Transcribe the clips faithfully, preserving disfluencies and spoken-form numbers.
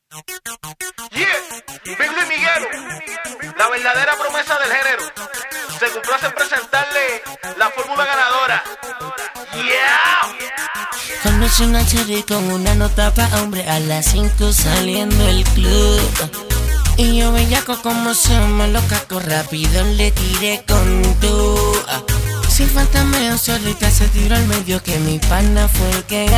Yeah, Big Luis Miguelo, la verdadera promesa del género. Se complace en presentarle la fórmula ganadora. Yeah. Conocí una cherry con una nota pa' hombre a las cinco saliendo el club. Y yo bellaco como se me lo caco rápido le tiré con tú. Sin falta me solita se tiró al medio que mi pana fue el que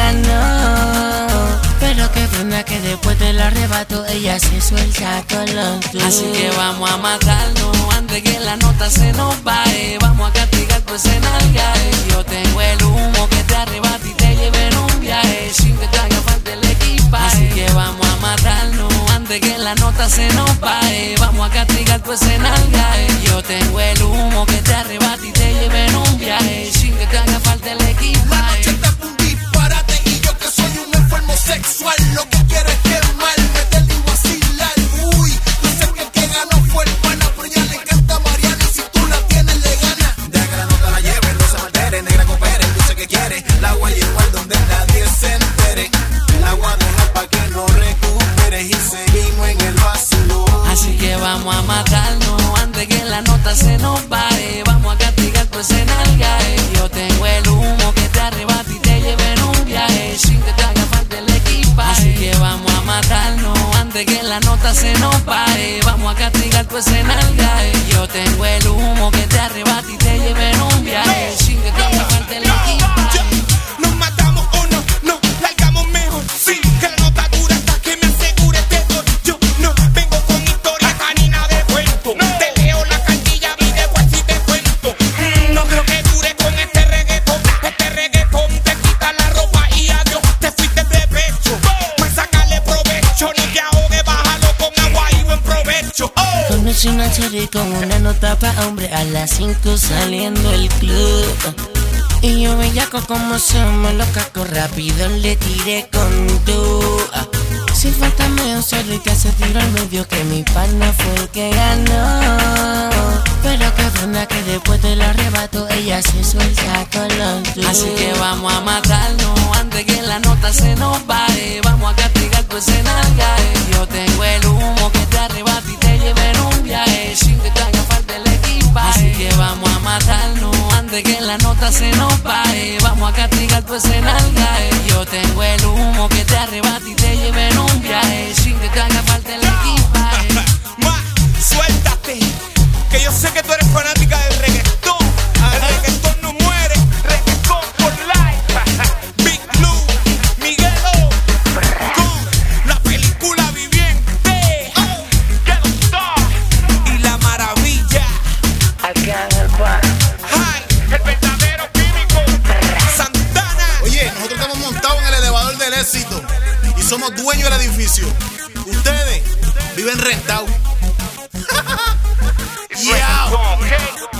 ganó. Pero que pena que después del arrebato ella se suelta con los dos. Así que vamos a matarnos antes que la nota se nos vaya. Vamos a castigar pues en algae. Yo tengo el humo que te arrebata y te lleve en un viaje sin que te haga falta el equipaje. Así que vamos a matarnos antes que la nota se nos vaya. Vamos a castigar pues en algae. Yo tengo el humo que te arrebata y te lleve en un viaje sin que te haga falta el equipaje. La noche te fue un disparate y yo que soy un enfermo sexual lo que quiero es quemar, meterle y vacilar. Uy, yo sé que el que ganó fue el pana, pero ya le encanta a Mariana y si tú la tienes le gana. Deja que la nota la lleve, no se maltere, negra coopere, el dulce que quiere, el agua y el cual donde nadie se entere. El agua deja pa' que no recuperes y seguimos en el vacilo. Así que vamos a matarnos antes que la nota se nos vaya. Vamos a castigar pues en algae. Yo tengo el humo que te arrebata y te lleve en un viaje sin que te haga falta el equipaje. Así que vamos a matarnos antes que la nota se nos vaya. Vamos a castigar pues en algae. Yo tengo el humo que te arrebata y te lleve en un viaje sin que te haga falta el equipaje. Nos matamos o no, no, largamos mejor. Sí, que la nota dura hasta que me asegure este gol. Yo no vengo con historia canina de cuento. Te leo la cartilla y después si te cuento. Mm, no creo que dure con este reggaetón. Este reggaetón te quita la ropa y adiós. Te fuiste de pecho. Pues sacarle provecho. No te ahogues, bájalo con agua y buen provecho. Oh. Conocí una cherry con una nota pa' hombre a las cinco saliendo el club. Y yo bellaco como se me lo caco rápido le tiré con tú. Sin falta me solita se tiró al medio que mi pana fue el que ganó. Pero que pena que después del arrebato ella se suelta con los dos. Así que vamos a matarnos antes que la nota se nos vaya. Vamos a castigar pues en algae. Yo tengo el humo que te arrebata y te lleve en un viaje sin que te haga falta el equipaje. Así que vamos a matarnos antes que la nota se nos vaya. Vamos a castigar pues en algae. Yo tengo el humo que te arrebata y te lleve en un viaje sin que te haga falta el equipaje. Ma, suéltate, que yo sé que tú eres fanática del reggaetón. El reggaetón no muere, reggaetón por life. Big Luis Miguelo, con la película Viviente, oh, y La Maravilla. Acá en el bar. Ay, el verdadero químico, Santana. Oye, nosotros estamos montados en el elevador del éxito y somos dueños del edificio. Ustedes viven rentados. Yeah.